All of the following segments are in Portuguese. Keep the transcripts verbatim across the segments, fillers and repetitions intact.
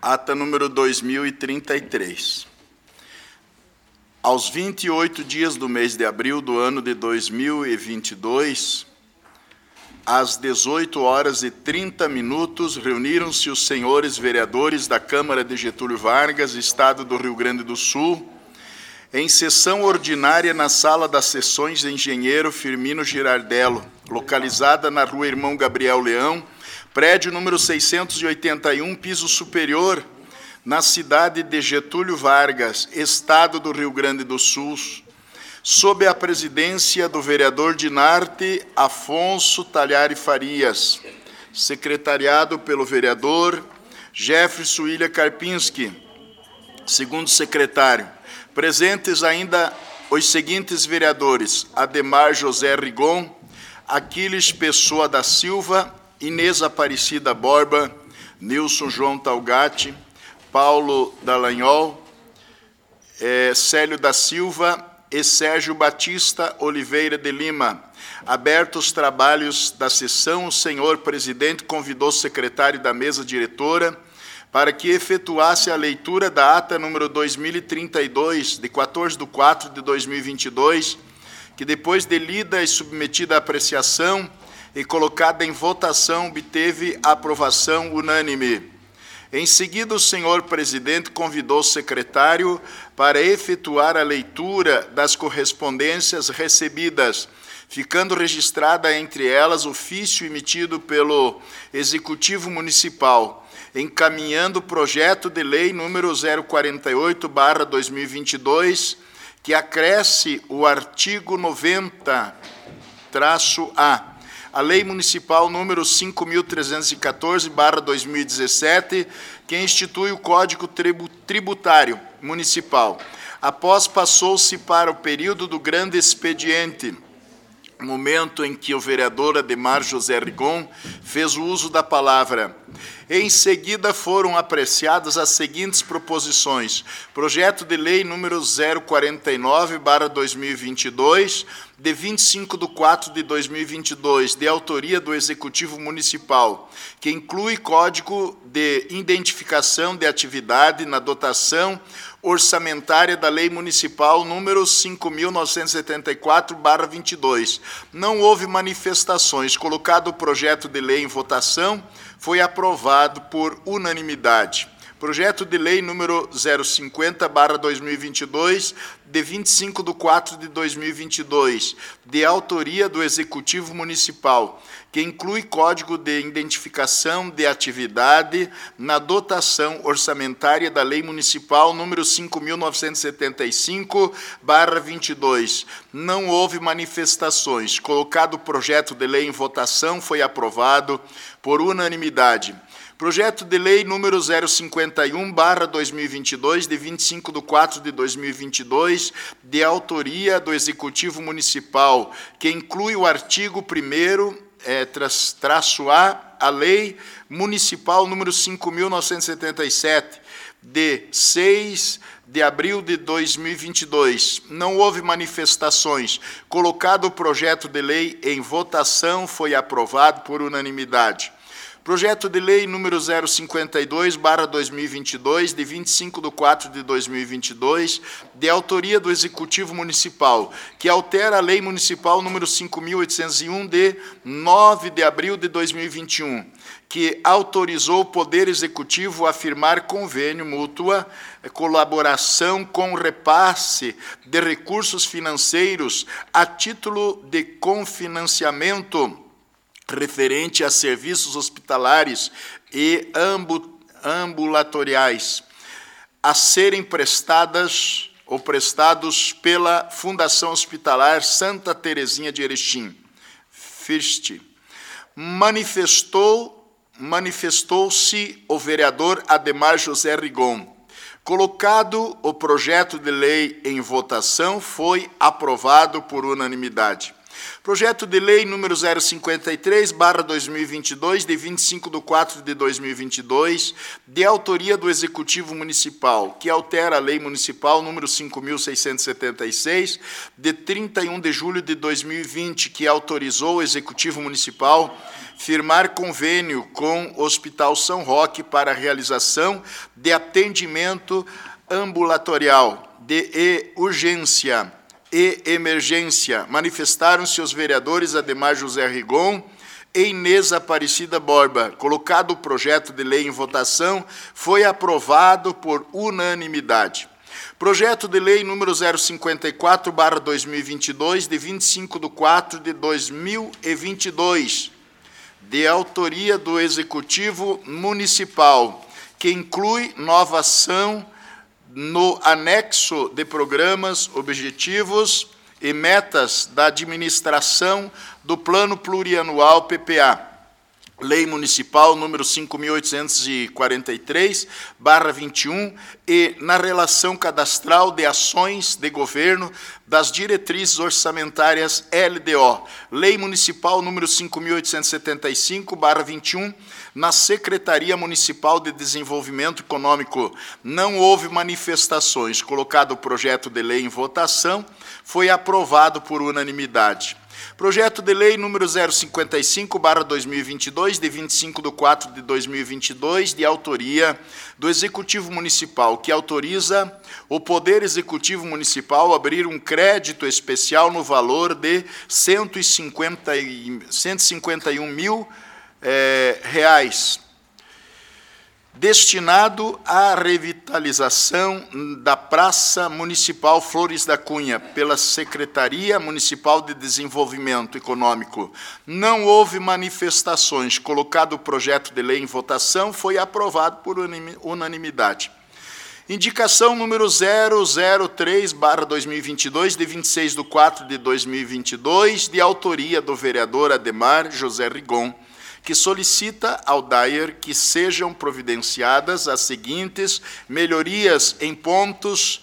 Ata número dois mil e trinta e três. Aos vinte e oito dias do mês de abril do ano de dois mil e vinte e dois, às dezoito horas e trinta minutos, reuniram-se os senhores vereadores da Câmara de Getúlio Vargas, Estado do Rio Grande do Sul, em sessão ordinária na Sala das Sessões de Engenheiro Firmino Girardello, localizada na Rua Irmão Gabriel Leão, prédio número seiscentos e oitenta e um, piso superior, na cidade de Getúlio Vargas, Estado do Rio Grande do Sul, sob a presidência do vereador Dinarte Afonso Talhari Farias, secretariado pelo vereador Jefferson William Karpinski, segundo secretário. Presentes ainda os seguintes vereadores: Ademar José Rigon, Aquiles Pessoa da Silva, Inês Aparecida Borba, Nilson João Talgatti, Paulo Dallagnol, eh, Célio da Silva e Sérgio Batista Oliveira de Lima. Abertos os trabalhos da sessão, o senhor presidente convidou o secretário da mesa diretora para que efetuasse a leitura da ata número dois mil e trinta e dois, de quatorze de quatro de dois mil e vinte e dois, que depois de lida e submetida à apreciação e colocada em votação, obteve aprovação unânime. Em seguida, o senhor presidente convidou o secretário para efetuar a leitura das correspondências recebidas, ficando registrada entre elas ofício emitido pelo Executivo Municipal, encaminhando o projeto de lei número zero quarenta e oito barra dois mil e vinte e dois, que acresce o artigo noventa traço A, a Lei Municipal número cinco mil trezentos e quatorze barra dois mil e dezessete, que institui o Código Tributário Municipal. Após, passou-se para o período do grande expediente, momento em que o vereador Ademar José Rigon fez o uso da palavra. Em seguida, foram apreciadas as seguintes proposições: projeto de lei número zero quarenta e nove barra dois mil e vinte e dois, de vinte e cinco de quatro de dois mil e vinte e dois, de autoria do Executivo Municipal, que inclui código de identificação de atividade na dotação orçamentária da Lei Municipal número cinco mil novecentos e setenta e quatro barra vinte e dois. Não houve manifestações. Colocado o projeto de lei em votação, foi aprovado por unanimidade. Projeto de lei número zero cinquenta barra dois mil e vinte e dois, de vinte e cinco de quatro de dois mil e vinte e dois, de autoria do Executivo Municipal, que inclui código de identificação de atividade na dotação orçamentária da Lei Municipal número cinco mil novecentos e setenta e cinco barra vinte e dois. Não houve manifestações. Colocado o projeto de lei em votação, foi aprovado por unanimidade. Projeto de lei número zero cinquenta e um barra dois mil e vinte e dois, de vinte e cinco de quatro de dois mil e vinte e dois, de autoria do Executivo Municipal, que inclui o artigo primeiro, é, traço A, a Lei Municipal número cinco mil novecentos e setenta e sete, de seis de abril de dois mil e vinte e dois. Não houve manifestações. Colocado o projeto de lei em votação, foi aprovado por unanimidade. Projeto de lei número zero cinquenta e dois barra dois mil e vinte e dois, de vinte e cinco de quatro de dois mil e vinte e dois, de autoria do Executivo Municipal, que altera a Lei Municipal número cinco mil oitocentos e um, de nove de abril de dois mil e vinte e um, que autorizou o Poder Executivo a firmar convênio mútua, colaboração com repasse de recursos financeiros a título de confinanciamento referente a serviços hospitalares e ambulatoriais a serem prestadas ou prestados pela Fundação Hospitalar Santa Terezinha de Erechim. First, manifestou, manifestou-se o vereador Ademar José Rigon. Colocado o projeto de lei em votação, foi aprovado por unanimidade. Projeto de lei número zero cinquenta e três, barra dois mil e vinte e dois, de vinte e cinco de quatro de dois mil e vinte e dois, de autoria do Executivo Municipal, que altera a Lei Municipal número cinco mil seiscentos e setenta e seis, de trinta e um de julho de dois mil e vinte, que autorizou o Executivo Municipal firmar convênio com o Hospital São Roque para a realização de atendimento ambulatorial de urgência e emergência. Manifestaram-se os vereadores Ademar José Rigon e Inês Aparecida Borba. Colocado o projeto de lei em votação, foi aprovado por unanimidade. Projeto de lei número zero cinquenta e quatro, barra dois mil e vinte e dois, de vinte e cinco de quatro de dois mil e vinte e dois, de autoria do Executivo Municipal, que inclui nova ação no anexo de programas, objetivos e metas da administração do Plano Plurianual P P A, Lei Municipal número cinco mil oitocentos e quarenta e três, barra vinte e um, e na relação cadastral de ações de governo das diretrizes orçamentárias L D O, Lei Municipal número cinco mil oitocentos e setenta e cinco, barra vinte e um, na Secretaria Municipal de Desenvolvimento Econômico. Não houve manifestações. Colocado o projeto de lei em votação, foi aprovado por unanimidade. Projeto de lei número zero cinquenta e cinco, barra dois mil e vinte e dois, de vinte e cinco de quatro de dois mil e vinte e dois, de autoria do Executivo Municipal, que autoriza o Poder Executivo Municipal a abrir um crédito especial no valor de cento e cinquenta e um mil eh, reais, destinado à revitalização da Praça Municipal Flores da Cunha, pela Secretaria Municipal de Desenvolvimento Econômico. Não houve manifestações. Colocado o projeto de lei em votação, foi aprovado por unanimidade. Indicação número zero zero três, barra dois mil e vinte e dois, de vinte e seis de quatro de dois mil e vinte e dois, de autoria do vereador Ademar José Rigon, que solicita ao D A E R que sejam providenciadas as seguintes melhorias em pontos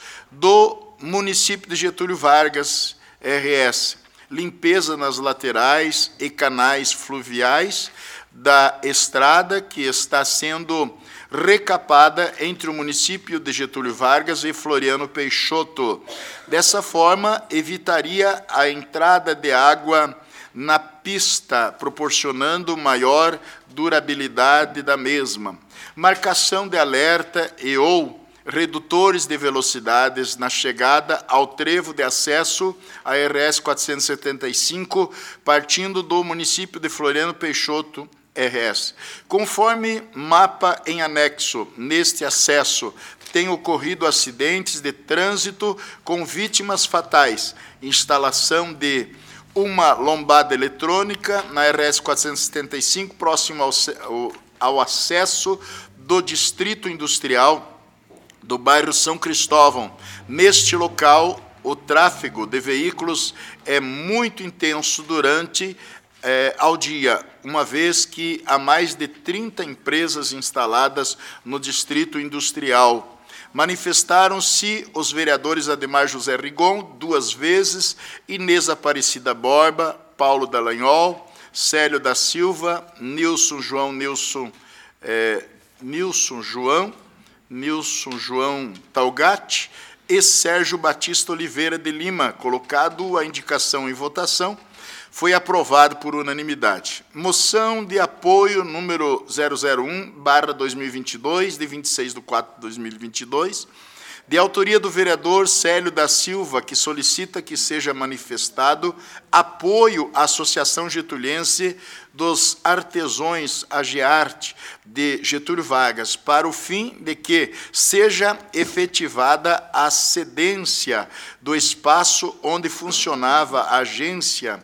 do município de Getúlio Vargas, R S: limpeza nas laterais e canais fluviais da estrada que está sendo recapada entre o município de Getúlio Vargas e Floriano Peixoto. Dessa forma, evitaria a entrada de água na pista, proporcionando maior durabilidade da mesma. Marcação de alerta e ou redutores de velocidades na chegada ao trevo de acesso à R S quatrocentos e setenta e cinco, partindo do município de Floriano Peixoto, R S. Conforme mapa em anexo, neste acesso tem ocorrido acidentes de trânsito com vítimas fatais, instalação de uma lombada eletrônica na R S quatrocentos e setenta e cinco, próximo ao, ao, ao acesso do Distrito Industrial do bairro São Cristóvão. Neste local, o tráfego de veículos é muito intenso durante é, ao dia, uma vez que há mais de trinta empresas instaladas no Distrito Industrial. Manifestaram-se os vereadores Ademar José Rigon, duas vezes, Inês Aparecida Borba, Paulo Dallagnol, Célio da Silva, Nilson João Nilson, é, Nilson João, Nilson João Talgatti e Sérgio Batista Oliveira de Lima. Colocado a indicação em votação, foi aprovado por unanimidade. Moção de apoio número zero zero um, barra dois mil e vinte e dois, de vinte e seis de quatro de dois mil e vinte e dois, de autoria do vereador Célio da Silva, que solicita que seja manifestado apoio à Associação Getuliense dos Artesões Agearte de Getúlio Vargas, para o fim de que seja efetivada a cedência do espaço onde funcionava a agência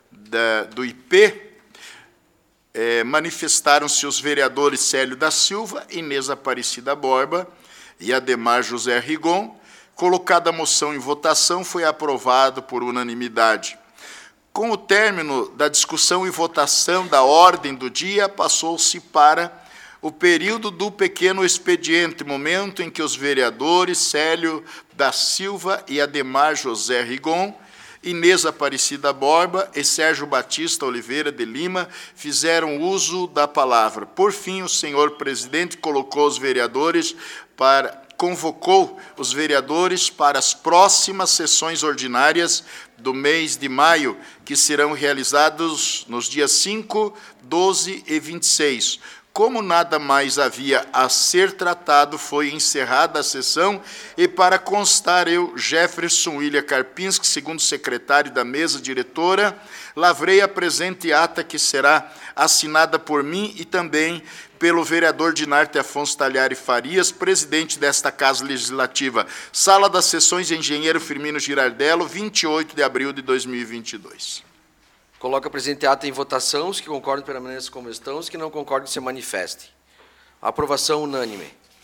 Da, do I P. É, manifestaram-se os vereadores Célio da Silva, Inês Aparecida Borba e Ademar José Rigon. Colocada a moção em votação, foi aprovado por unanimidade. Com o término da discussão e votação da ordem do dia, passou-se para o período do pequeno expediente, momento em que os vereadores Célio da Silva e Ademar José Rigon Inês Aparecida Borba e Sérgio Batista Oliveira de Lima fizeram uso da palavra. Por fim, o senhor presidente colocou os vereadores para, convocou os vereadores para as próximas sessões ordinárias do mês de maio, que serão realizados nos dias cinco, doze e vinte e seis. Como nada mais havia a ser tratado, foi encerrada a sessão e, para constar, eu, Jefferson William Karpinski, segundo secretário da mesa diretora, lavrei a presente ata, que será assinada por mim e também pelo vereador Dinarte Afonso Talhari Farias, presidente desta Casa Legislativa. Sala das Sessões, Engenheiro Firmino Girardello, vinte e oito de abril de dois mil e vinte e dois. Coloca a presente ata em votação. Os que concordam permaneçam como estão, os que não concordam se manifestem. Aprovação unânime.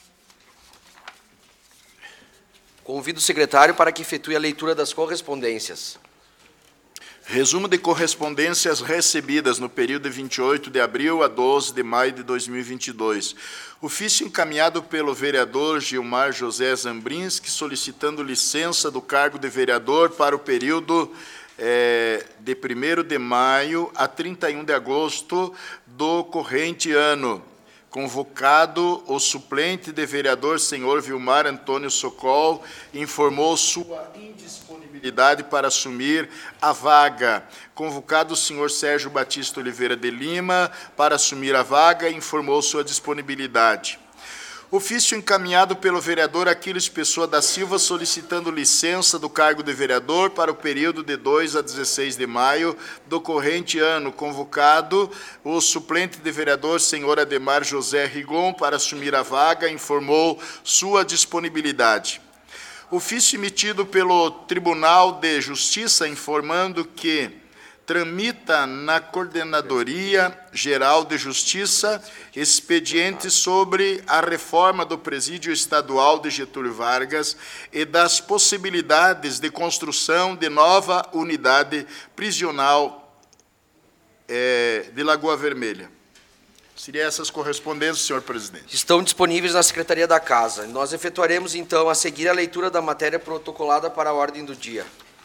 Convido o secretário para que efetue a leitura das correspondências. Resumo de correspondências recebidas no período de vinte e oito de abril a doze de maio de dois mil e vinte e dois. Ofício encaminhado pelo vereador Gilmar José Zambrinski, solicitando licença do cargo de vereador para o período É, de primeiro de maio a trinta e um de agosto do corrente ano. Convocado, o suplente de vereador, senhor Vilmar Antônio Socol, informou sua indisponibilidade para assumir a vaga. Convocado, o senhor Sérgio Batista Oliveira de Lima, para assumir a vaga, informou sua disponibilidade. Ofício encaminhado pelo vereador Aquiles Pessoa da Silva, solicitando licença do cargo de vereador para o período de dois a dezesseis de maio do corrente ano. Convocado, o suplente de vereador, senhor Ademar José Rigon, para assumir a vaga, informou sua disponibilidade. Ofício emitido pelo Tribunal de Justiça, informando que tramita na Coordenadoria Geral de Justiça expediente sobre a reforma do Presídio Estadual de Getúlio Vargas e das possibilidades de construção de nova unidade prisional é, de Lagoa Vermelha. Seriam essas correspondências, senhor presidente. Estão disponíveis na Secretaria da Casa. Nós efetuaremos, então, a seguir a leitura da matéria protocolada para a ordem do dia.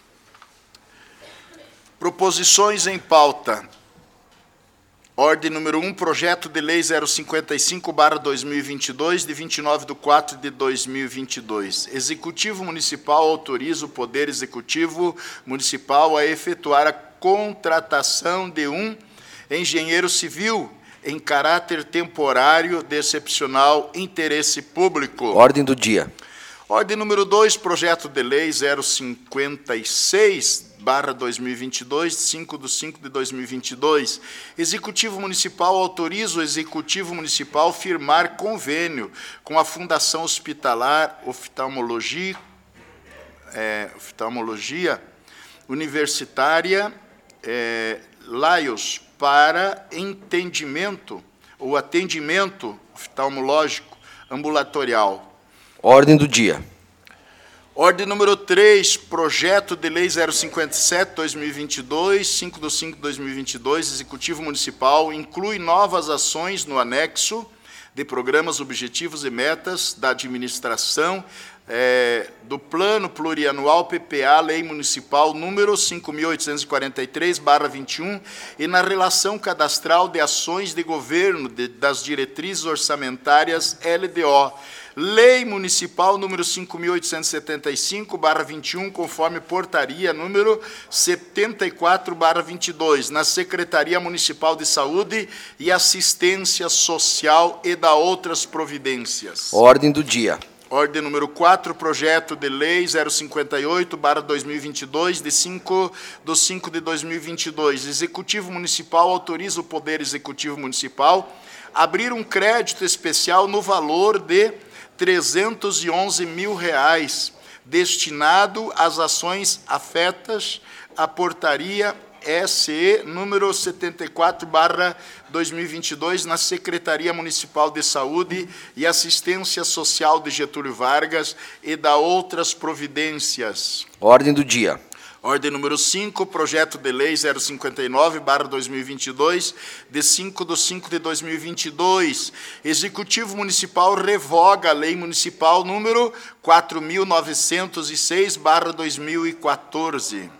Proposições em pauta. Ordem número um, projeto de lei zero cinquenta e cinco barra dois mil e vinte e dois, de vinte e nove de quatro de dois mil e vinte e dois. Executivo Municipal autoriza o Poder Executivo Municipal a efetuar a contratação de um engenheiro civil em caráter temporário de excepcional interesse público. Ordem do dia. Ordem número dois, projeto de lei zero cinquenta e seis barra dois mil e vinte e dois, cinco de cinco de dois mil e vinte e dois. Executivo Municipal autoriza o Executivo Municipal firmar convênio com a Fundação Hospitalar Oftalmologia, é, Oftalmologia Universitária é, Laios para entendimento ou atendimento oftalmológico ambulatorial. Ordem do dia. Ordem número três, projeto de lei zero cinquenta e sete barra dois mil e vinte e dois, cinco de cinco de dois mil e vinte e dois, Executivo Municipal inclui novas ações no anexo de programas, objetivos e metas da administração é, do Plano Plurianual P P A, Lei Municipal número cinco mil oitocentos e quarenta e três barra vinte e um, e na relação cadastral de ações de governo de, das diretrizes orçamentárias L D O. Lei Municipal número cinco mil oitocentos e setenta e cinco barra vinte e um, conforme portaria número setenta e quatro barra vinte e dois, na Secretaria Municipal de Saúde e Assistência Social e da outras providências. Ordem do dia. Ordem número quatro, projeto de lei zero cinquenta e oito barra dois mil e vinte e dois, de cinco de cinco de dois mil e vinte e dois. Executivo Municipal autoriza o Poder Executivo Municipal a abrir um crédito especial no valor de trezentos e onze mil reais, destinado às ações afetas à portaria S E número setenta e quatro barra dois mil e vinte e dois, na Secretaria Municipal de Saúde e Assistência Social de Getúlio Vargas e da outras providências. Ordem do dia. Ordem número cinco, projeto de lei zero cinquenta e nove barra dois mil e vinte e dois, de cinco de cinco de dois mil e vinte e dois. Executivo Municipal revoga a Lei Municipal número quatro mil novecentos e seis barra dois mil e quatorze.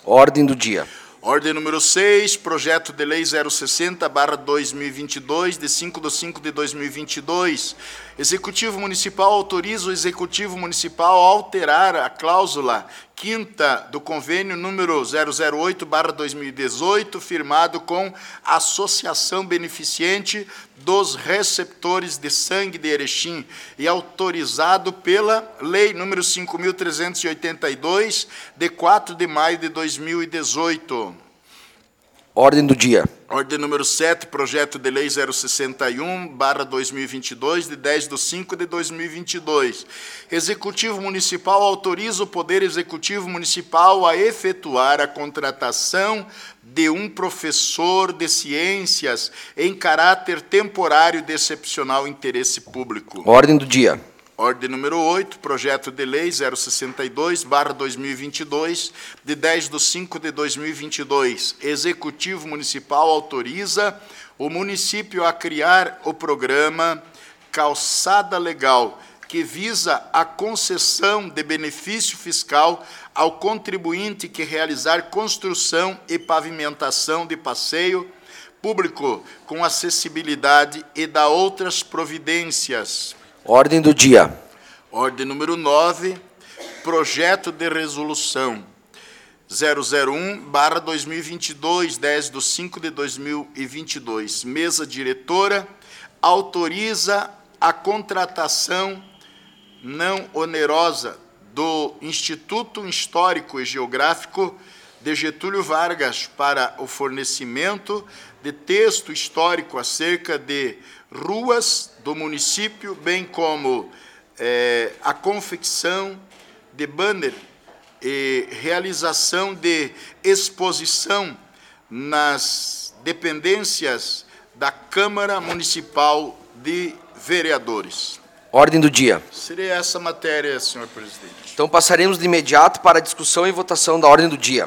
Ordem do dia. Ordem número seis, projeto de lei zero sessenta barra dois mil e vinte e dois, de cinco de cinco de dois mil e vinte e dois. Executivo Municipal autoriza o Executivo Municipal a alterar a cláusula quinta do convênio número zero zero oito barra dois mil e dezoito, firmado com a Associação Beneficente dos Receptores de Sangue de Erechim e autorizado pela Lei número cinco mil trezentos e oitenta e dois, de quatro de maio de dois mil e dezoito. Ordem do dia. Ordem número sete, projeto de lei zero sessenta e um barra dois mil e vinte e dois, de dez de cinco de dois mil e vinte e dois. Executivo Municipal autoriza o Poder Executivo Municipal a efetuar a contratação de um professor de ciências em caráter temporário de excepcional interesse público. Ordem do dia. Ordem número oito, projeto de lei zero sessenta e dois barra dois mil e vinte e dois, de dez de cinco de dois mil e vinte e dois. Executivo Municipal autoriza o município a criar o programa Calçada Legal, que visa a concessão de benefício fiscal ao contribuinte que realizar construção e pavimentação de passeio público com acessibilidade e da outras providências. Ordem do dia. Ordem número nove, projeto de resolução zero zero um barra dois mil e vinte e dois, dez de cinco de dois mil e vinte e dois. Mesa diretora autoriza a contratação não onerosa do Instituto Histórico e Geográfico de Getúlio Vargas para o fornecimento de texto histórico acerca de ruas do município, bem como eh, a confecção de banner e realização de exposição nas dependências da Câmara Municipal de Vereadores. Ordem do dia. Seria essa matéria, senhor presidente. Então passaremos de imediato para a discussão e votação da ordem do dia.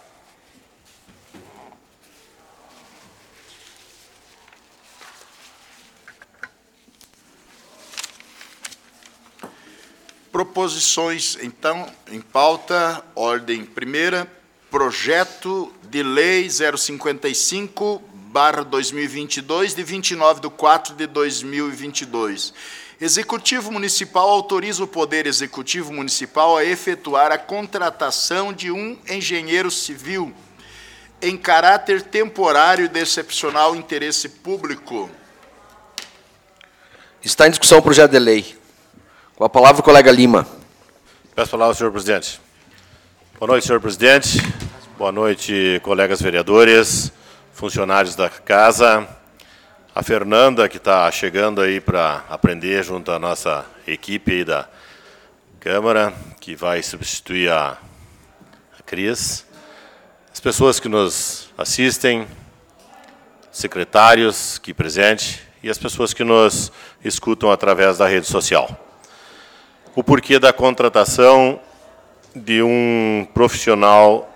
Proposições, então, em pauta, ordem primeira, projeto de lei zero cinquenta e cinco barra dois mil e vinte e dois, de vinte e nove de quatro de dois mil e vinte e dois. Executivo Municipal autoriza o Poder Executivo Municipal a efetuar a contratação de um engenheiro civil em caráter temporário de excepcional interesse público. Está em discussão o projeto de lei. Com a palavra o colega Lima. Peço a palavra, senhor presidente. Boa noite, senhor presidente. Boa noite, colegas vereadores, funcionários da casa. A Fernanda, que está chegando aí para aprender junto à nossa equipe aí da Câmara, que vai substituir a, a Cris. As pessoas que nos assistem, secretários aqui presentes e as pessoas que nos escutam através da rede social. O porquê da contratação de um profissional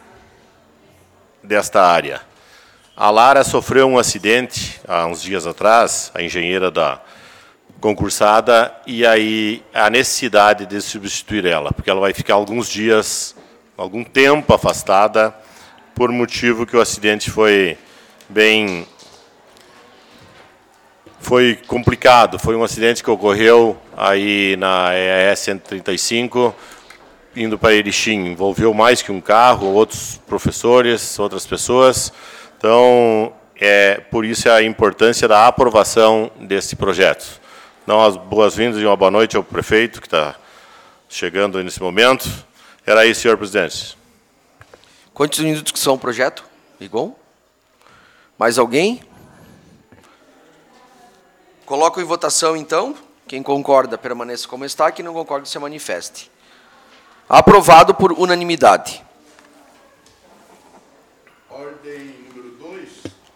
desta área. A Lara sofreu um acidente há uns dias atrás, a engenheira da concursada, e aí a necessidade de substituir ela, porque ela vai ficar alguns dias, algum tempo afastada, por motivo que o acidente foi bem... Foi complicado, foi um acidente que ocorreu aí na E E cento e trinta e cinco, indo para Erechim. Envolveu mais que um carro, outros professores, outras pessoas. Então, é por isso a importância da aprovação desse projeto. Então, as boas-vindas e uma boa noite ao prefeito, que está chegando nesse momento. Era isso, senhor presidente. Continua em discussão o projeto. Igual? Mais alguém? Coloco em votação, então. Quem concorda, permaneça como está. Quem não concorda, se manifeste. Aprovado por unanimidade. Ordem número dois.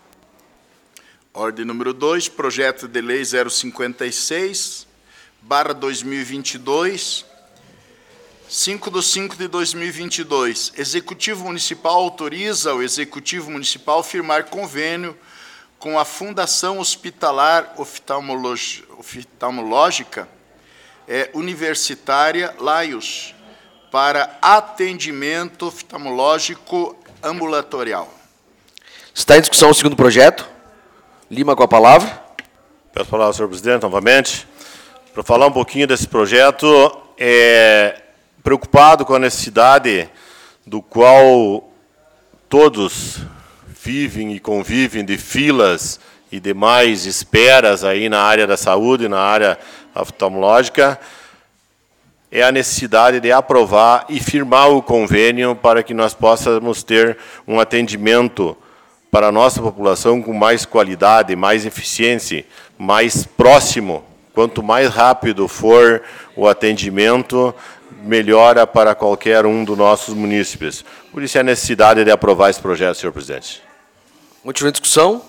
Ordem número dois, projeto de lei zero cinquenta e seis, barra dois mil e vinte e dois, cinco de cinco de dois mil e vinte e dois. Executivo Municipal autoriza o Executivo Municipal firmar convênio com a Fundação Hospitalar Oftalmológica é, Universitária Laios para atendimento oftalmológico ambulatorial. Está em discussão o segundo projeto. Lima com a palavra. Peço a palavra, senhor presidente, novamente. Para falar um pouquinho desse projeto, é, preocupado com a necessidade do qual todos vivem e convivem de filas e demais esperas aí na área da saúde, na área oftalmológica, é a necessidade de aprovar e firmar o convênio para que nós possamos ter um atendimento para a nossa população com mais qualidade, mais eficiência, mais próximo. Quanto mais rápido for o atendimento, melhora para qualquer um dos nossos munícipes. Por isso, é a necessidade de aprovar esse projeto, senhor presidente. Continua a discussão.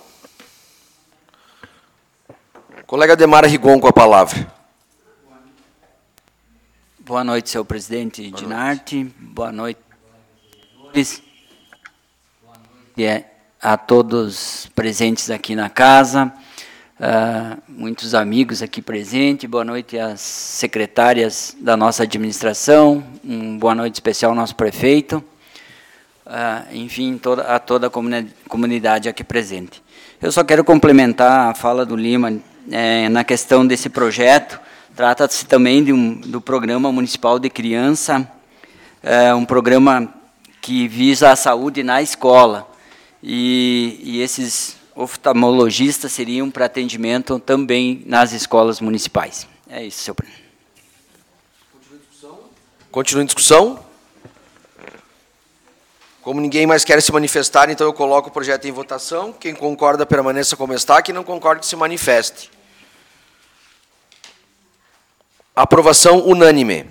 Colega Demara Rigon com a palavra. Boa noite, senhor presidente Boa Dinarte. Boa noite. Boa noite a todos presentes aqui na casa, uh, muitos amigos aqui presentes. Boa noite às secretárias da nossa administração. Um boa noite especial ao nosso prefeito. Uh, enfim, toda, a toda a comunidade aqui presente. Eu só quero complementar a fala do Lima é, na questão desse projeto. Trata-se também de um, do Programa Municipal de Criança, é, um programa que visa a saúde na escola. E, e esses oftalmologistas seriam para atendimento também nas escolas municipais. É isso, senhor presidente. Continua em discussão. Como ninguém mais quer se manifestar, então eu coloco o projeto em votação. Quem concorda, permaneça como está. Quem não concorda, se manifeste. Aprovação unânime.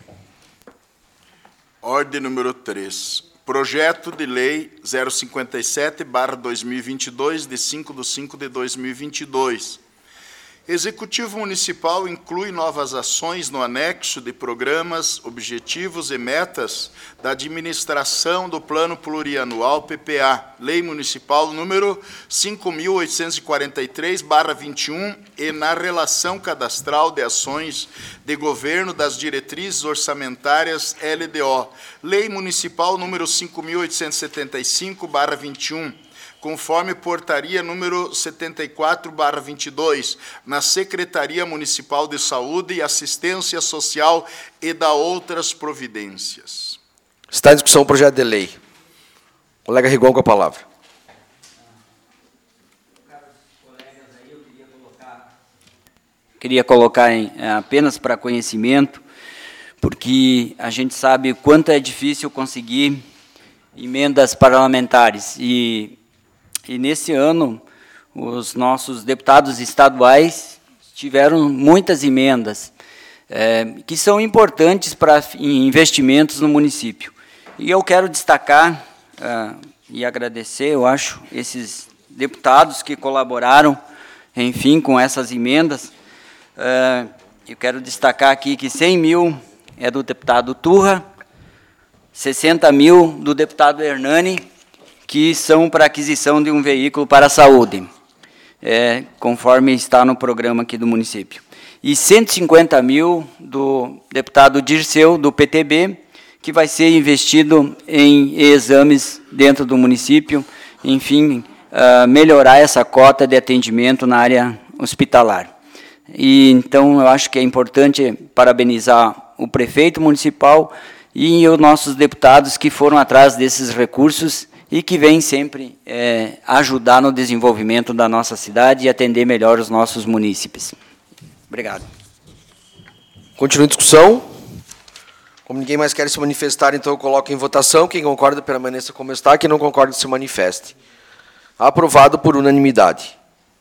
Ordem número três. Projeto de Lei zero cinquenta e sete barra dois mil e vinte e dois, de cinco de cinco de dois mil e vinte e dois. Executivo Municipal inclui novas ações no anexo de programas, objetivos e metas da administração do Plano Plurianual P P A, Lei Municipal número cinco mil oitocentos e quarenta e três barra vinte e um, e na relação cadastral de ações de governo das diretrizes orçamentárias L D O, Lei Municipal número cinco mil oitocentos e setenta e cinco barra vinte e um, conforme portaria número setenta e quatro barra vinte e dois, na Secretaria Municipal de Saúde e Assistência Social e da outras providências. Está em discussão o projeto de lei. Colega Rigon com a palavra. Queria colocar em, apenas para conhecimento, porque a gente sabe o quanto é difícil conseguir emendas parlamentares. E E, nesse ano, os nossos deputados estaduais tiveram muitas emendas, é, que são importantes para investimentos no município. E eu quero destacar é, e agradecer, eu acho, esses deputados que colaboraram, enfim, com essas emendas. É, eu quero destacar aqui que cem mil é do deputado Turra, sessenta mil do deputado Hernani, que são para aquisição de um veículo para a saúde, é, conforme está no programa aqui do município. E cento e cinquenta mil do deputado Dirceu, do P T B, que vai ser investido em exames dentro do município, enfim, uh, melhorar essa cota de atendimento na área hospitalar. E, então, eu acho que é importante parabenizar o prefeito municipal e os nossos deputados que foram atrás desses recursos e que vem sempre é, ajudar no desenvolvimento da nossa cidade e atender melhor os nossos munícipes. Obrigado. Continua em discussão. Como ninguém mais quer se manifestar, então eu coloco em votação. Quem concorda, permaneça como está. Quem não concorda, se manifeste. Aprovado por unanimidade.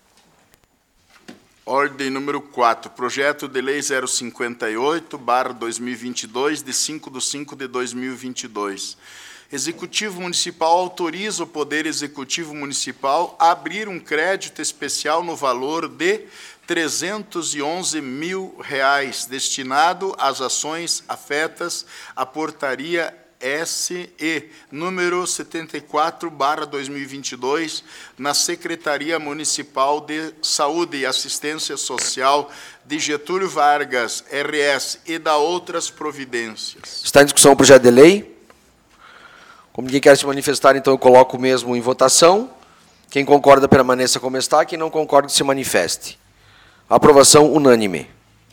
Ordem número quatro. Projeto de Lei zero cinquenta e oito barra dois mil e vinte e dois, de cinco de cinco de dois mil e vinte e dois. Executivo Municipal autoriza o Poder Executivo Municipal a abrir um crédito especial no valor de trezentos e onze mil reais, destinado às ações afetas à portaria S E, número setenta e quatro barra dois mil e vinte e dois, na Secretaria Municipal de Saúde e Assistência Social de Getúlio Vargas, R S, e da outras providências. Está em discussão o projeto de lei. Como ninguém quer se manifestar, então eu coloco o mesmo em votação. Quem concorda, permaneça como está. Quem não concorda, se manifeste. Aprovação unânime.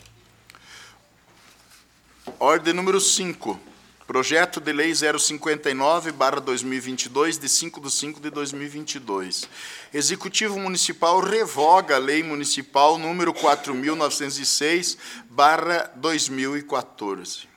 Ordem número cinco. Projeto de Lei zero cinquenta e nove barra dois mil e vinte e dois, de cinco de cinco de dois mil e vinte e dois. Executivo Municipal revoga a Lei Municipal número quatro mil novecentos e seis barra dois mil e quatorze.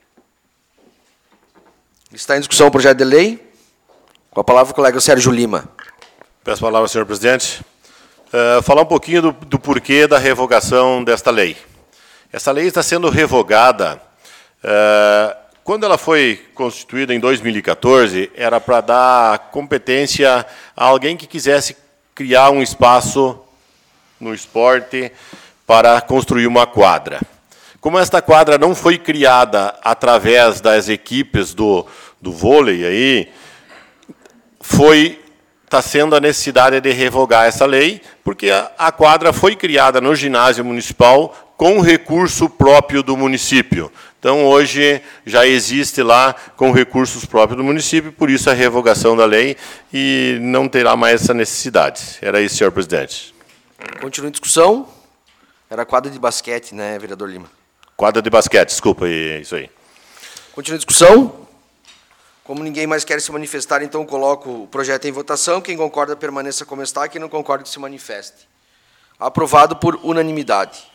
Está em discussão o projeto de lei. Com a palavra o colega Sérgio Lima. Peço a palavra, senhor presidente. Uh, falar um pouquinho do, do porquê da revogação desta lei. Essa lei está sendo revogada. Uh, quando ela foi constituída em dois mil e quatorze, era para dar competência a alguém que quisesse criar um espaço no esporte para construir uma quadra. Como esta quadra não foi criada através das equipes do, do vôlei, aí, foi, está sendo a necessidade de revogar essa lei, porque a, a quadra foi criada no ginásio municipal com recurso próprio do município. Então, hoje, já existe lá com recursos próprios do município, por isso a revogação da lei, e não terá mais essa necessidade. Era isso, senhor presidente. Continua em discussão. Era quadra de basquete, né, vereador Lima? Quadra de basquete, desculpa, é isso aí. Continua em discussão. Como ninguém mais quer se manifestar, então coloco o projeto em votação. Quem concorda, permaneça como está. Quem não concorda, que se manifeste. Aprovado por unanimidade.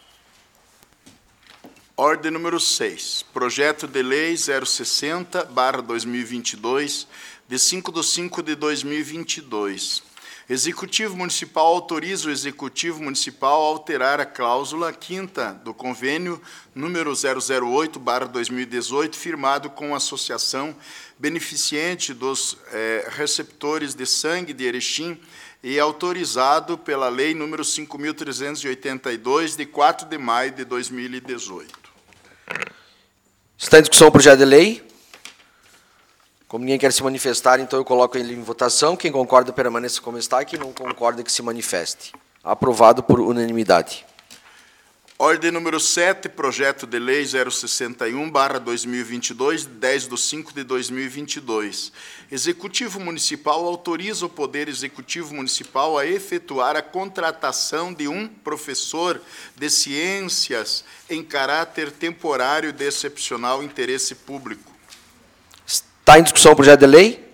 Ordem número seis. Projeto de Lei zero sessenta barra dois mil e vinte e dois, de cinco de cinco de dois mil e vinte e dois. Executivo Municipal autoriza o Executivo Municipal a alterar a cláusula quinta do convênio número zero zero oito barra dois mil e dezoito, firmado com a Associação Beneficente dos eh, Receptores de Sangue de Erechim e autorizado pela Lei número cinco mil trezentos e oitenta e dois, de quatro de maio de dois mil e dezoito. Está em discussão o projeto de lei. Como ninguém quer se manifestar, então eu coloco ele em votação. Quem concorda, permaneça como está. Quem não concorda, que se manifeste. Aprovado por unanimidade. Ordem número sete, projeto de lei zero sessenta e um barra dois mil e vinte e dois, de dez de cinco de dois mil e vinte e dois. Executivo Municipal autoriza o Poder Executivo Municipal a efetuar a contratação de um professor de ciências em caráter temporário de excepcional interesse público. Está em discussão o projeto de lei?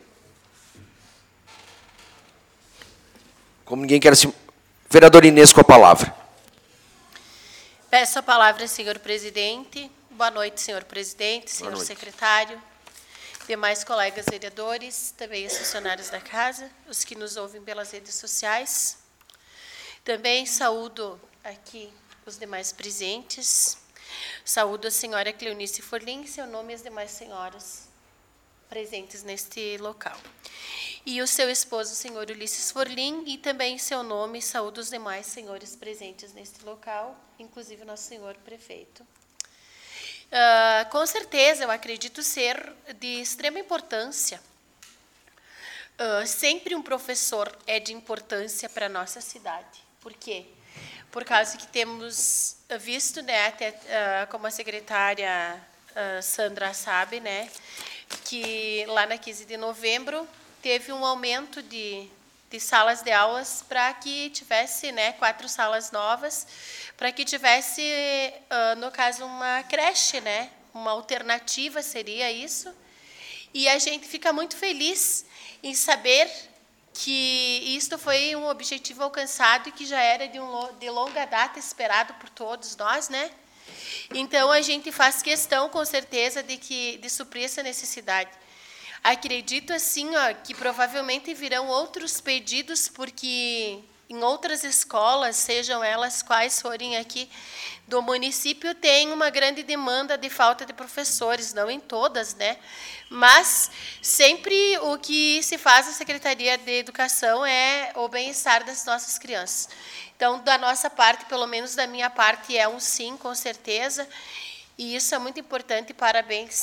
Como ninguém quer se... Vereador Inês, com a palavra. Peço a palavra, senhor presidente. Boa noite, senhor presidente, senhor secretário, demais colegas vereadores, também os funcionários da casa, os que nos ouvem pelas redes sociais. Também saúdo aqui os demais presentes. Saúdo a senhora Cleonice Forlim, seu nome e as demais senhoras presentes neste local. E o seu esposo, o senhor Ulisses Forlim, e também em seu nome, saúdo os demais senhores presentes neste local, inclusive o nosso senhor prefeito. Uh, com certeza, eu acredito ser de extrema importância. Uh, sempre um professor é de importância para a nossa cidade. Por quê? Por causa que temos visto, né, até, uh, como a secretária uh, Sandra sabe, né, que lá na quinze de novembro teve um aumento de, de salas de aulas para que tivesse, né, quatro salas novas, para que tivesse, uh, no caso, uma creche, né, uma alternativa seria isso. E a gente fica muito feliz em saber que isto foi um objetivo alcançado e que já era de, um, de longa data esperado por todos nós, né? Então, a gente faz questão, com certeza, de, que, de suprir essa necessidade. Acredito, assim, ó, que provavelmente virão outros pedidos, porque em outras escolas, sejam elas quais forem aqui do município, tem uma grande demanda de falta de professores, não em todas, né? Mas sempre o que se faz na Secretaria de Educação é o bem-estar das nossas crianças. Então, da nossa parte, pelo menos da minha parte, é um sim, com certeza. E isso é muito importante. Parabéns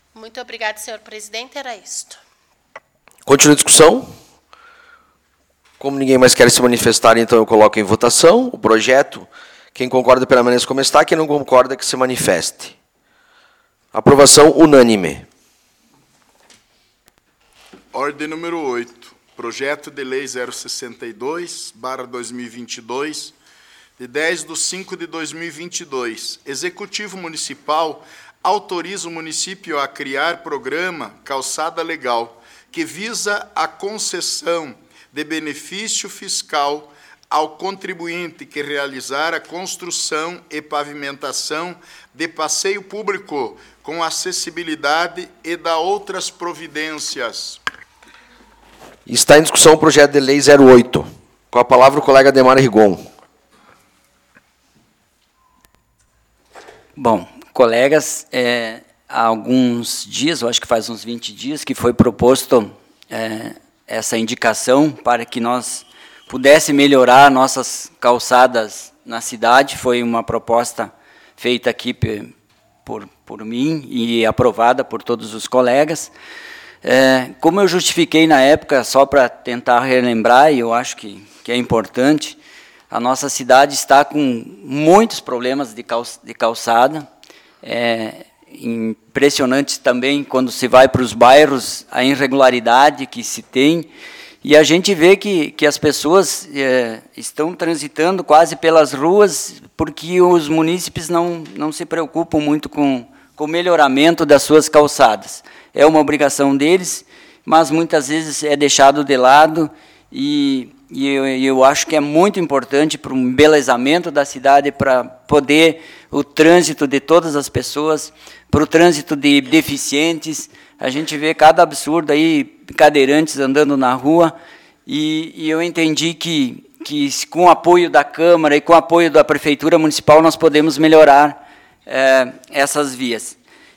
Muito obrigada, senhor presidente. Era isto. Continua a discussão. Como ninguém mais quer se manifestar, então eu coloco em votação o projeto. Quem concorda permaneça como está, quem não concorda que se manifeste. Aprovação unânime. Ordem número oito. Projeto de Lei zero sessenta e dois, barra dois mil e vinte e dois, de dez de cinco de dois mil e vinte e dois. Executivo Municipal autoriza o município a criar programa Calçada Legal, que visa a concessão de benefício fiscal ao contribuinte que realizar a construção e pavimentação de passeio público com acessibilidade e da outras providências. Está em discussão o projeto de lei zero oito. Com a palavra o colega Ademar Rigon. Bom, colegas, é, há alguns dias, eu acho que faz uns vinte dias, que foi proposto é, essa indicação para que nós pudesse melhorar nossas calçadas na cidade. Foi uma proposta feita aqui por, por mim e aprovada por todos os colegas. É, como eu justifiquei na época, só para tentar relembrar, e eu acho que, que é importante, a nossa cidade está com muitos problemas de, cal, de calçada. É impressionante também quando se vai para os bairros, a irregularidade que se tem, e a gente vê que, que as pessoas é, estão transitando quase pelas ruas porque os munícipes não, não se preocupam muito com, com o melhoramento das suas calçadas. É uma obrigação deles, mas muitas vezes é deixado de lado, e, e eu, eu acho que é muito importante para o embelezamento da cidade, para poder o trânsito de todas as pessoas, para o trânsito de deficientes. A gente vê cada absurdo aí, cadeirantes andando na rua, e, e eu entendi que, que com o apoio da Câmara e com o apoio da Prefeitura Municipal nós podemos melhorar é, essas vias.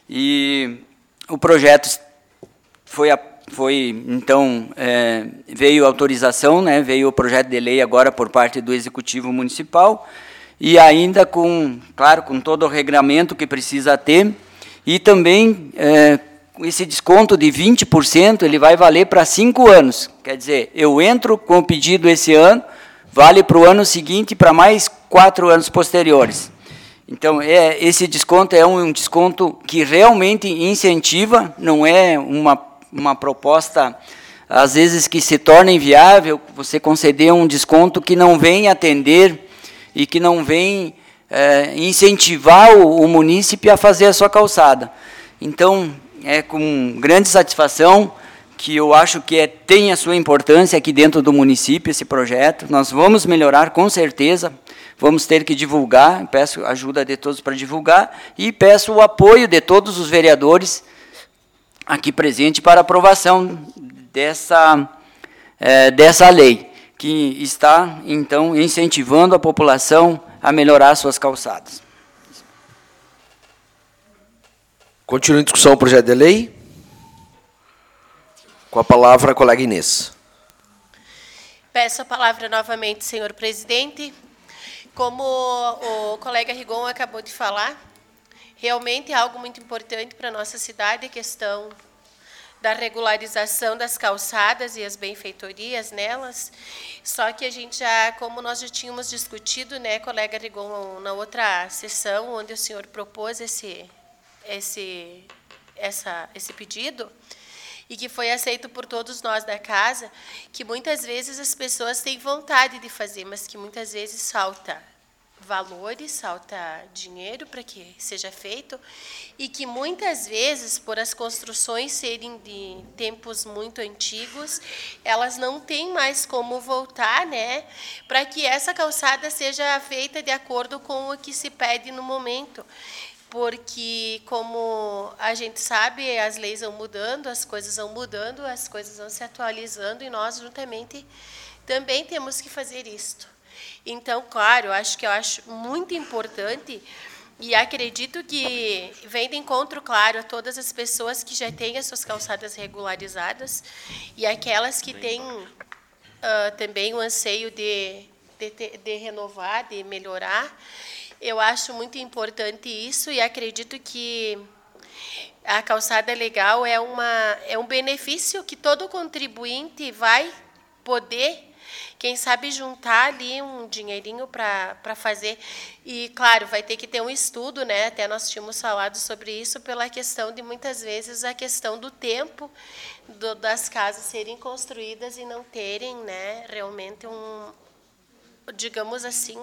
E o projeto foi, foi então, é, veio autorização, né, veio o projeto de lei agora por parte do Executivo Municipal, e ainda com, claro, com todo o regramento que precisa ter, e também é, esse desconto de vinte por cento, ele vai valer para cinco anos. Quer dizer, eu entro com o pedido esse ano, vale para o ano seguinte e para mais quatro anos posteriores. Então, é, esse desconto é um, um desconto que realmente incentiva, não é uma, uma proposta, às vezes, que se torna inviável você conceder um desconto que não vem atender e que não vem é, incentivar o, o munícipe a fazer a sua calçada. Então, é com grande satisfação que eu acho que é, tem a sua importância aqui dentro do município esse projeto. Nós vamos melhorar, com certeza. Vamos ter que divulgar, peço ajuda de todos para divulgar, e peço o apoio de todos os vereadores aqui presentes para aprovação dessa, é, dessa lei, que está, então, incentivando a população a melhorar suas calçadas. Continua em discussão o projeto de lei. Com a palavra a colega Inês. Peço a palavra novamente, senhor presidente. Como o colega Rigon acabou de falar, realmente é algo muito importante para a nossa cidade, a questão da regularização das calçadas e as benfeitorias nelas. Só que a gente já, como nós já tínhamos discutido, né, colega Rigon, na outra sessão, onde o senhor propôs esse, esse, essa, esse pedido, e que foi aceito por todos nós da casa, que muitas vezes as pessoas têm vontade de fazer, mas que muitas vezes falta valores, falta dinheiro para que seja feito, e que muitas vezes, por as construções serem de tempos muito antigos, elas não têm mais como voltar, né, para que essa calçada seja feita de acordo com o que se pede no momento. Porque, como a gente sabe, as leis vão mudando, as coisas vão mudando, as coisas vão se atualizando, e nós, juntamente, também temos que fazer isto. Então, claro, eu acho que eu acho muito importante, e acredito que vem de encontro, claro, a todas as pessoas que já têm as suas calçadas regularizadas, e aquelas que têm uh, também o anseio de, de, de renovar, de melhorar. Eu acho muito importante isso, e acredito que A calçada legal é, uma, é um benefício que todo contribuinte vai poder, quem sabe, juntar ali um dinheirinho para para fazer. E, claro, vai ter que ter um estudo, né? Até nós tínhamos falado sobre isso, pela questão de, muitas vezes, a questão do tempo do, das casas serem construídas e não terem, né, realmente um, digamos assim,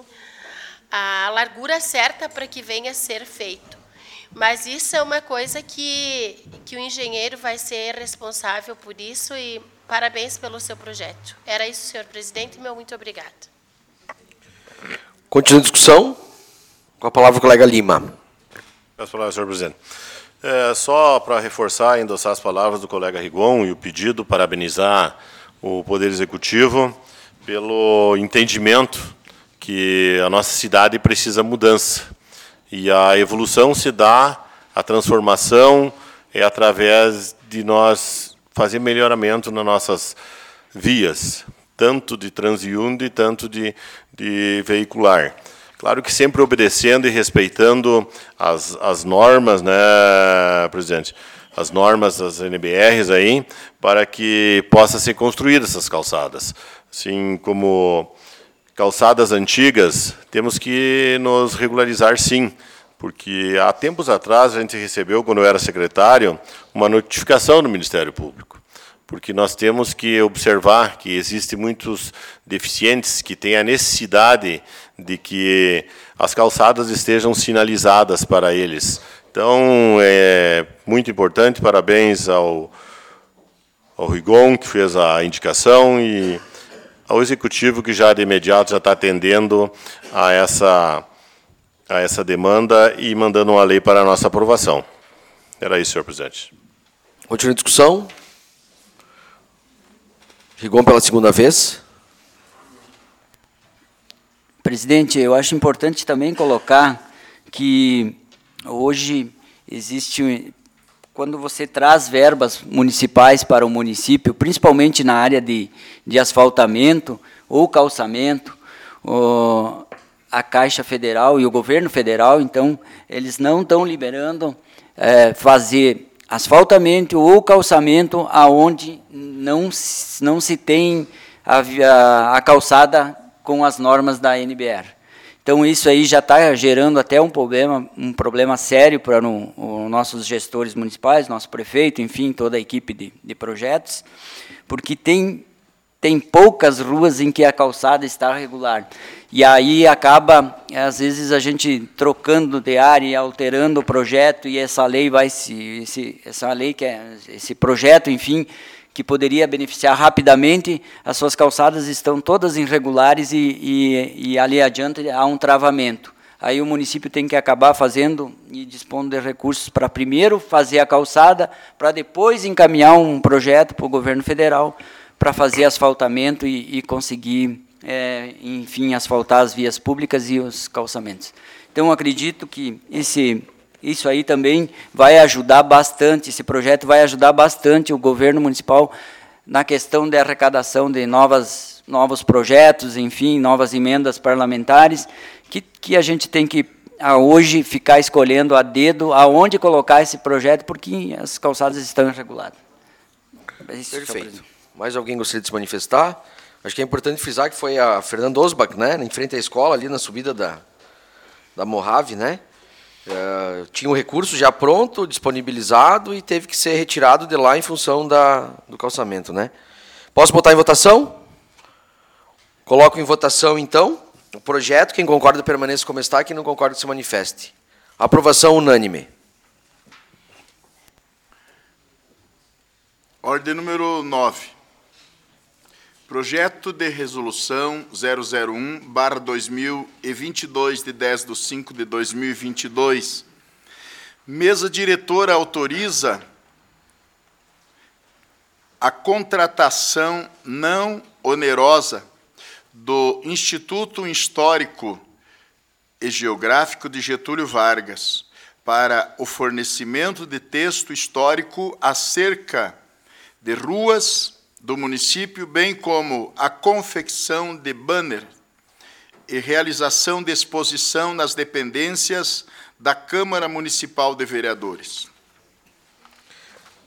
a largura certa para que venha a ser feito. Mas isso é uma coisa que, que o engenheiro vai ser responsável por isso, e parabéns pelo seu projeto. Era isso, senhor presidente, meu muito obrigado. Continua a discussão. Com a palavra o colega Lima. Peço a palavra, senhor presidente. É, só para reforçar e endossar as palavras do colega Rigon e o pedido, parabenizar o Poder Executivo pelo entendimento que a nossa cidade precisa mudança. E a evolução se dá, a transformação é através de nós fazer melhoramento nas nossas vias, tanto de transeunte, tanto de, de veicular. Claro que sempre obedecendo e respeitando as, as normas, né, presidente? As normas das N B Rs aí, para que possa ser construídas essas calçadas. Assim como calçadas antigas, temos que nos regularizar, sim, porque há tempos atrás a gente recebeu, quando eu era secretário, uma notificação do Ministério Público, porque nós temos que observar que existem muitos deficientes que têm a necessidade de que as calçadas estejam sinalizadas para eles. Então, é muito importante, parabéns ao, ao Rigon, que fez a indicação, e ao Executivo, que já de imediato já está atendendo a essa, a essa demanda e mandando uma lei para a nossa aprovação. Era isso, senhor presidente. Continua a discussão. Rigon pela segunda vez. Presidente, eu acho importante também colocar que hoje existe, quando você traz verbas municipais para o município, principalmente na área de, de asfaltamento ou calçamento, o, a Caixa Federal e o governo federal, então, eles não estão liberando é, fazer asfaltamento ou calçamento aonde não, não se tem a, a, a calçada com as normas da N B R. Então, isso aí já está gerando até um problema, um problema sério para os nossos gestores municipais, nosso prefeito, enfim, toda a equipe de, de projetos, porque tem, tem poucas ruas em que a calçada está regular. E aí acaba, às vezes, a gente trocando de área e alterando o projeto, e essa lei vai se, esse, essa lei que é esse projeto, enfim, que poderia beneficiar rapidamente, as suas calçadas estão todas irregulares e, e, e ali adiante há um travamento. Aí o município tem que acabar fazendo e dispondo de recursos para primeiro fazer a calçada, para depois encaminhar um projeto para o governo federal para fazer asfaltamento e, e conseguir, é, enfim, asfaltar as vias públicas e os calçamentos. Então, acredito que esse... Isso aí também vai ajudar bastante, esse projeto vai ajudar bastante o governo municipal na questão de arrecadação de novas, novos projetos, enfim, novas emendas parlamentares, que, que a gente tem que, a hoje, ficar escolhendo a dedo aonde colocar esse projeto, porque as calçadas estão irregulares. Isso, perfeito. Mais alguém gostaria de se manifestar? Acho que é importante frisar que foi a Fernando Osbach, né, em frente à escola, ali na subida da, da Mojave, né? Uh, tinha o recurso já pronto, disponibilizado, e teve que ser retirado de lá em função da, do calçamento, né? Posso botar em votação? Coloco em votação, então, o projeto. Quem concorda permaneça como está, quem não concorda se manifeste. Aprovação unânime. Ordem número nove. Projeto de resolução zero zero um barra dois mil e vinte e dois, de dez de cinco de dois mil e vinte e dois. Mesa diretora autoriza a contratação não onerosa do Instituto Histórico e Geográfico de Getúlio Vargas para o fornecimento de texto histórico acerca de ruas do município, bem como a confecção de banner e realização de exposição nas dependências da Câmara Municipal de Vereadores.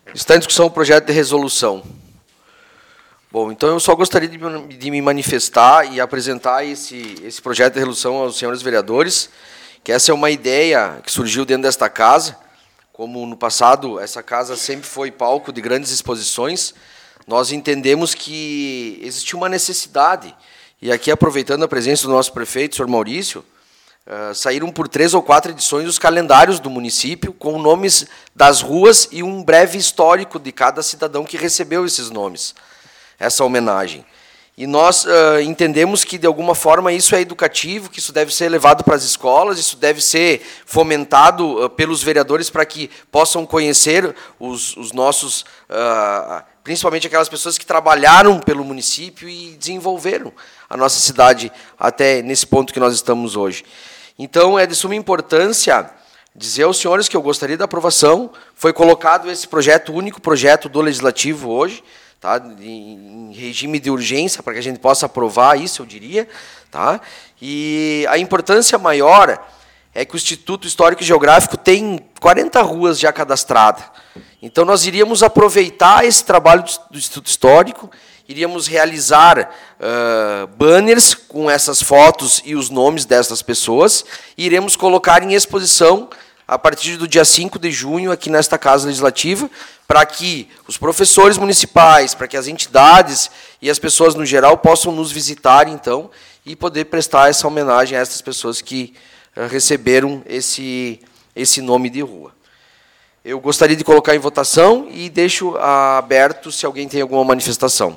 Está em discussão o projeto de resolução. Bom, então eu só gostaria de, de me manifestar e apresentar esse, esse projeto de resolução aos senhores vereadores, que essa é uma ideia que surgiu dentro desta casa. Como no passado essa casa sempre foi palco de grandes exposições, nós entendemos que existe uma necessidade, e aqui aproveitando a presença do nosso prefeito, senhor Maurício, uh, saíram por três ou quatro edições os calendários do município, com nomes das ruas e um breve histórico de cada cidadão que recebeu esses nomes, essa homenagem. E nós uh, entendemos que, de alguma forma, isso é educativo, que isso deve ser levado para as escolas, isso deve ser fomentado uh, pelos vereadores para que possam conhecer os, os nossos, uh, principalmente aquelas pessoas que trabalharam pelo município e desenvolveram a nossa cidade até nesse ponto que nós estamos hoje. Então, é de suma importância dizer aos senhores que eu gostaria da aprovação. Foi colocado esse projeto, o único projeto do Legislativo hoje, tá, em regime de urgência, para que a gente possa aprovar isso, eu diria. Tá? E a importância maior é que o Instituto Histórico e Geográfico tem quarenta ruas já cadastradas. Então, nós iríamos aproveitar esse trabalho do Instituto Histórico, iríamos realizar uh, banners com essas fotos e os nomes dessas pessoas, e iremos colocar em exposição a partir do dia cinco de junho, aqui nesta Casa Legislativa, para que os professores municipais, para que as entidades e as pessoas no geral possam nos visitar, então, e poder prestar essa homenagem a essas pessoas que uh, receberam esse, esse nome de rua. Eu gostaria de colocar em votação e deixo aberto se alguém tem alguma manifestação.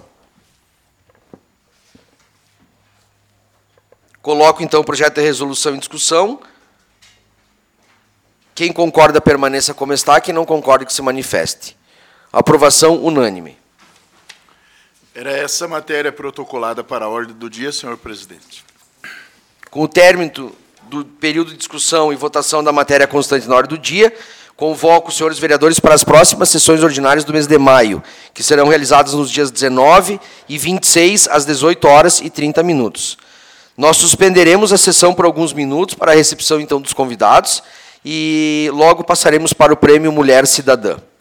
Coloco, então, o projeto de resolução em discussão. Quem concorda, permaneça como está. Quem não concorda, que se manifeste. Aprovação unânime. Era essa matéria protocolada para a ordem do dia, senhor presidente. Com o término do período de discussão e votação da matéria constante na ordem do dia, convoco os senhores vereadores para as próximas sessões ordinárias do mês de maio, que serão realizadas nos dias dezenove e vinte e seis, às dezoito horas e trinta minutos. Nós suspenderemos a sessão por alguns minutos para a recepção, então, dos convidados, e logo passaremos para o Prêmio Mulher Cidadã.